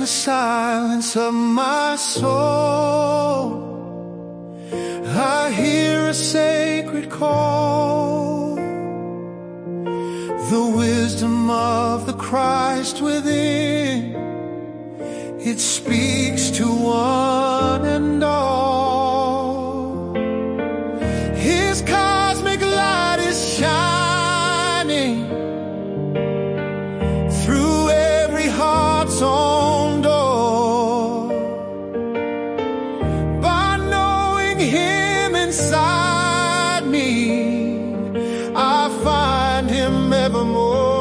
the silence of my soul, I hear a sacred call, the wisdom of the Christ within. It speaks to one and all. His cosmic light is shining through every heart's own door. By knowing Him inside me, I find Him evermore.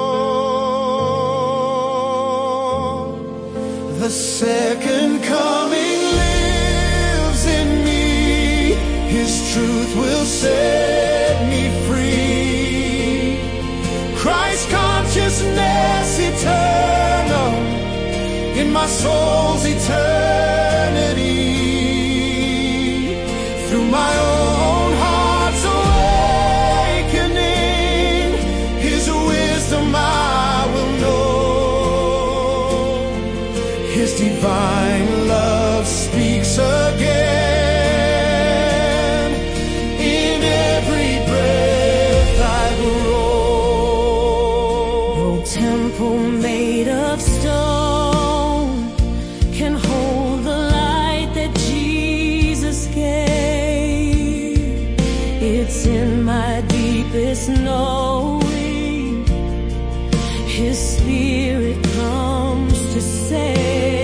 The second coming lives in me. His truth will set me free. Christ consciousness eternal in my soul's eternity. Through my own heart's awakening, His wisdom I will know. His divine love speaks again in every breath I grow. No temple made of stone can hold the light that Jesus gave. It's in my deepest knowing, His Spirit comes to save.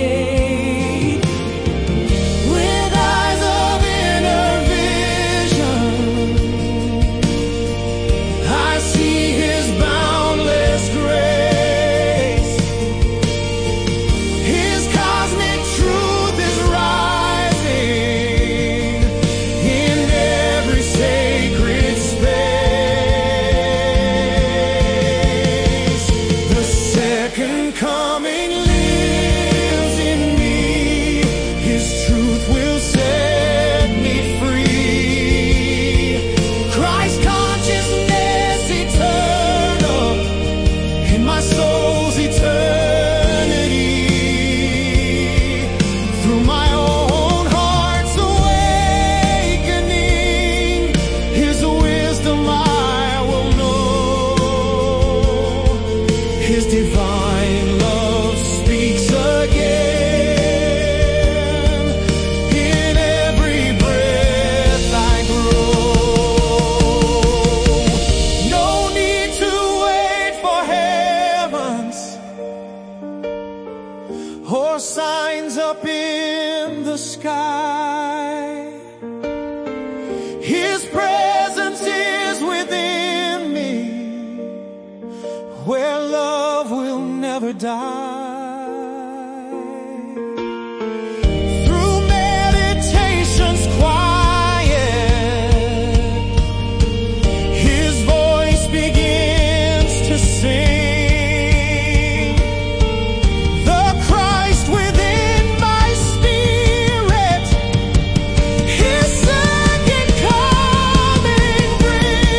His divine love speaks again in every breath I grow. No need to wait for heavens or signs up in the sky. His presence is within me, where love will never die. Through meditation's quiet, His voice begins to sing. The Christ within my spirit, His second coming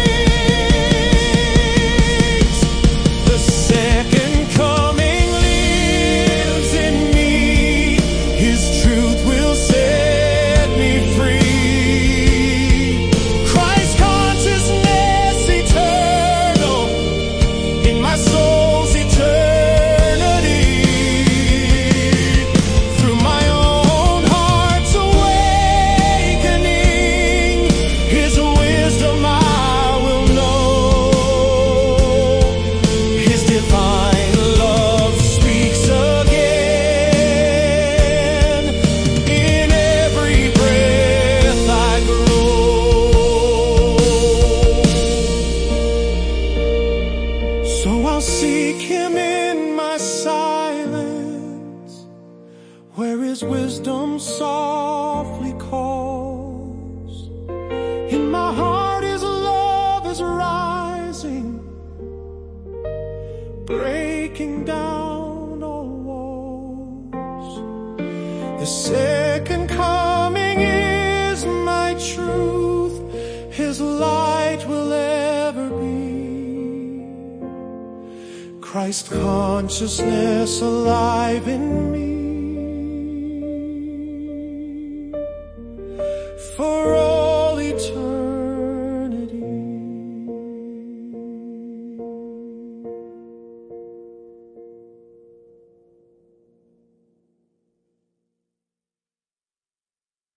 brings. The second coming lives Christ consciousness alive in me. For